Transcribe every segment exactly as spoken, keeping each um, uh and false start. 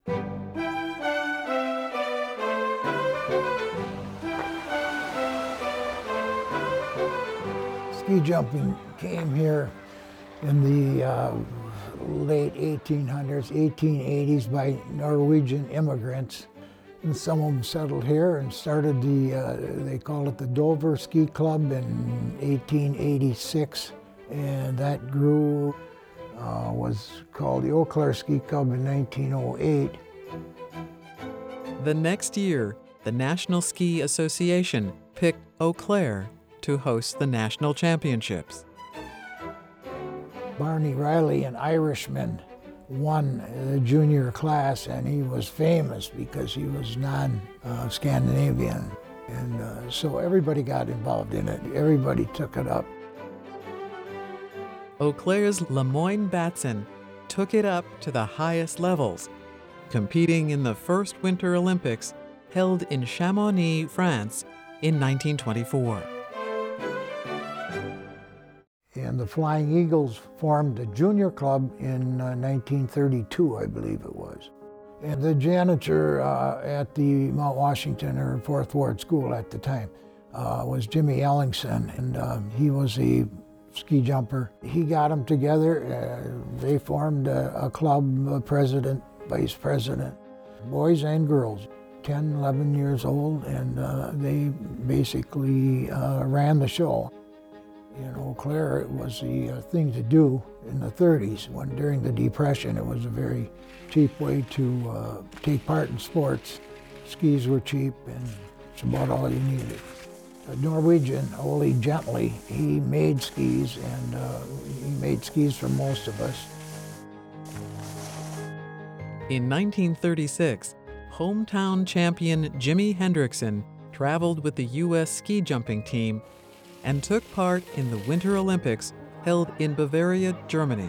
Ski jumping came here in the uh, late eighteen hundreds, eighteen eighties by Norwegian immigrants. And some of them settled here and started the, uh, they called it the Dover Ski Club in eighteen eighty-six. And that grew, uh, was called the Eau Claire Ski Club in nineteen oh eight. The next year, the National Ski Association picked Eau Claire to host the national championships. Barney Riley, an Irishman, won the junior class, and he was famous because he was non-Scandinavian. And uh, so everybody got involved in it. Everybody took it up. Eau Claire's Lemoyne Batson took it up to the highest levels, competing in the first Winter Olympics held in Chamonix, France in nineteen twenty-four. And the Flying Eagles formed a junior club in uh, nineteen thirty-two, I believe it was. And the janitor uh, at the Mount Washington, or Fourth Ward School at the time, uh, was Jimmy Ellingson, and um, he was a ski jumper. He got them together. Uh, they formed a, a club, a president, vice president, boys and girls, ten, eleven years old, and uh, they basically uh, ran the show. In Eau Claire, it was the uh, thing to do in the thirties, when during the Depression it was a very cheap way to uh, take part in sports. Skis were cheap, and it's about all you needed. A Norwegian, Ole Gently, he made skis, and uh, he made skis for most of us. In nineteen thirty-six, hometown champion Jimi Hendriksen traveled with the U S ski jumping team and took part in the Winter Olympics held in Bavaria, Germany.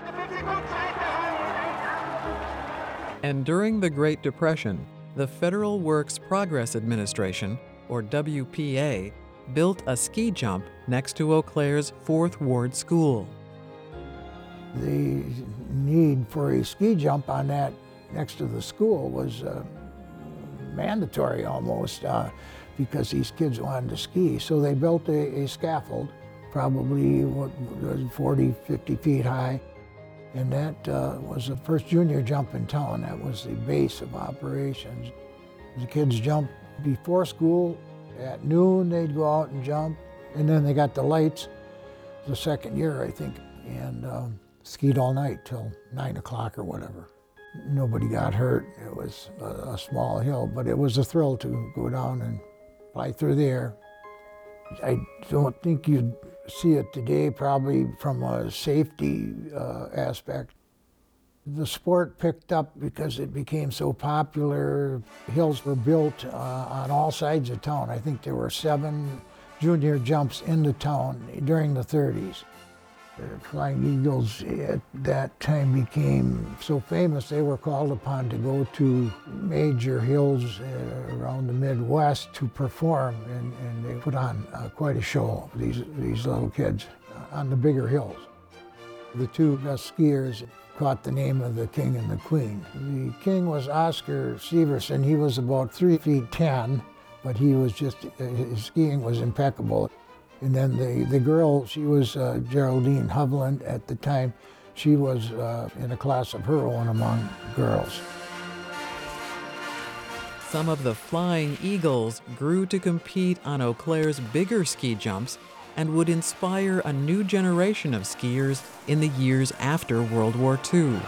And during the Great Depression, the Federal Works Progress Administration, or W P A, built a ski jump next to Eau Claire's Fourth Ward School. The need for a ski jump on that next to the school was uh, mandatory almost. Uh, because these kids wanted to ski. So they built a, a scaffold, probably what, forty, fifty feet high, and that uh, was the first junior jump in town. That was the base of operations. The kids jumped before school. At noon, they'd go out and jump, and then they got the lights the second year, I think, and um, skied all night till nine o'clock or whatever. Nobody got hurt. It was a, a small hill, but it was a thrill to go down and fly through the air. I don't think you'd see it today, probably from a safety uh, aspect. The sport picked up because it became so popular. Hills were built uh, on all sides of town. I think there were seven junior jumps into town during the thirties. The Flying Eagles at that time became so famous, they were called upon to go to major hills uh, around the Midwest to perform, and, and they put on uh, quite a show, these, these little kids, uh, on the bigger hills. The two best skiers caught the name of the king and the queen. The king was Oscar Severson. He was about three feet ten, but he was just, uh, his skiing was impeccable. And then the, the girl, she was uh, Geraldine Hovland at the time. She was uh, in a class of her own among girls. Some of the Flying Eagles grew to compete on Eau Claire's bigger ski jumps and would inspire a new generation of skiers in the years after World War Two.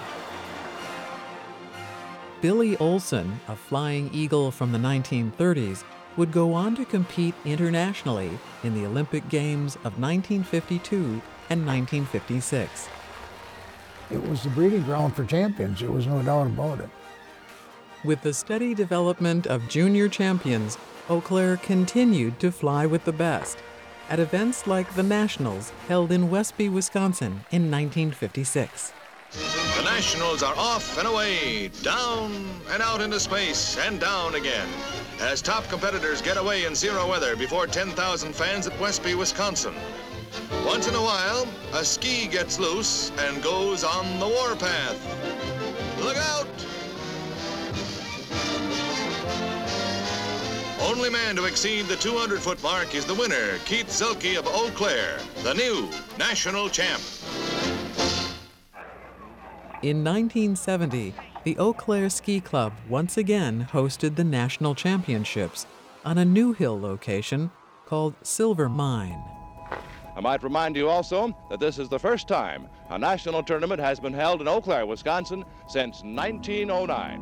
Billy Olson, a Flying Eagle from the nineteen thirties, would go on to compete internationally in the Olympic Games of nineteen fifty-two and nineteen fifty-six. It was the breeding ground for champions, there was no doubt about it. With the steady development of junior champions, Eau Claire continued to fly with the best at events like the Nationals held in Westby, Wisconsin in nineteen fifty-six. The Nationals are off and away, down and out into space and down again, as top competitors get away in zero weather before ten thousand fans at Westby, Wisconsin. Once in a while, a ski gets loose and goes on the warpath. Look out! only man to exceed the two hundred foot mark is the winner, Keith Zelke of Eau Claire, the new national champ. In nineteen seventy, the Eau Claire Ski Club once again hosted the national championships on a New Hill location called Silver Mine. I might remind you also that this is the first time a national tournament has been held in Eau Claire, Wisconsin since nineteen oh nine.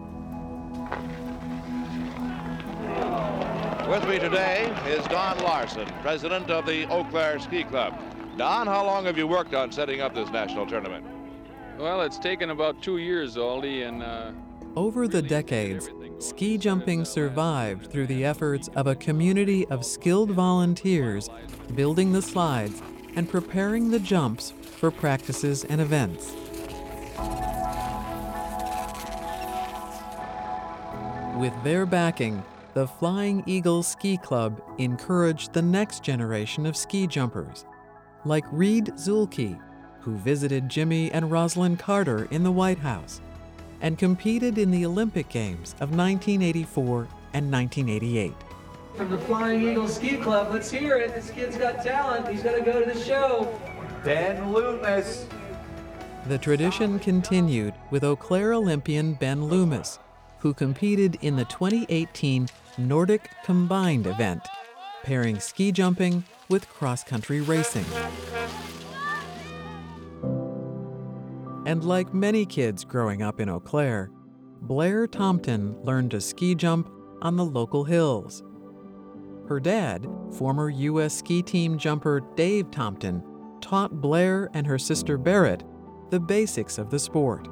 With me today is Don Larson, president of the Eau Claire Ski Club. Don, how long have you worked on setting up this national tournament? Well, it's taken about two years, Aldi, and uh, Over the decades, ski jumping survived through the efforts of a community of skilled volunteers building the slides and preparing the jumps for practices and events. With their backing, the Flying Eagle Ski Club encouraged the next generation of ski jumpers, like Reed Zulke, who visited Jimmy and Rosalind Carter in the White House and competed in the Olympic Games of nineteen eighty-four and nineteen eighty-eight. From the Flying Eagle Ski Club, let's hear it. This kid's got talent. He's going to go to the show. Ben Loomis. The tradition continued with Eau Claire Olympian Ben Loomis, who competed in the twenty eighteen Nordic Combined event, pairing ski jumping with cross-country racing. And like many kids growing up in Eau Claire, Blair Tompton learned to ski jump on the local hills. Her dad, former U S ski team jumper Dave Tompton, taught Blair and her sister Barrett the basics of the sport.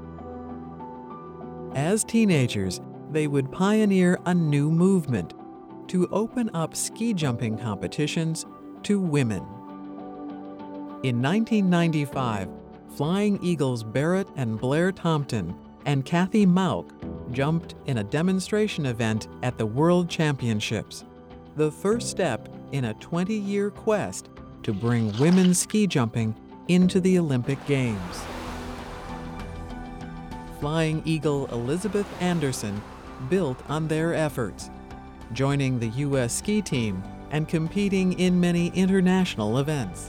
As teenagers, they would pioneer a new movement to open up ski jumping competitions to women. In nineteen ninety-five, Flying Eagles Barrett and Blair Tompton and Kathy Mauk jumped in a demonstration event at the World Championships, the first step in a twenty-year quest to bring women's ski jumping into the Olympic Games. Flying Eagle Elizabeth Anderson built on their efforts, joining the U S ski team and competing in many international events.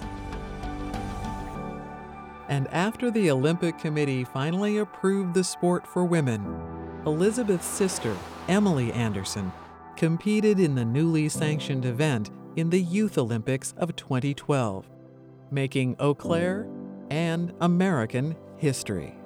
And after the Olympic Committee finally approved the sport for women, Elizabeth's sister, Emily Anderson, competed in the newly sanctioned event in the Youth Olympics of twenty twelve, making Eau Claire and American history.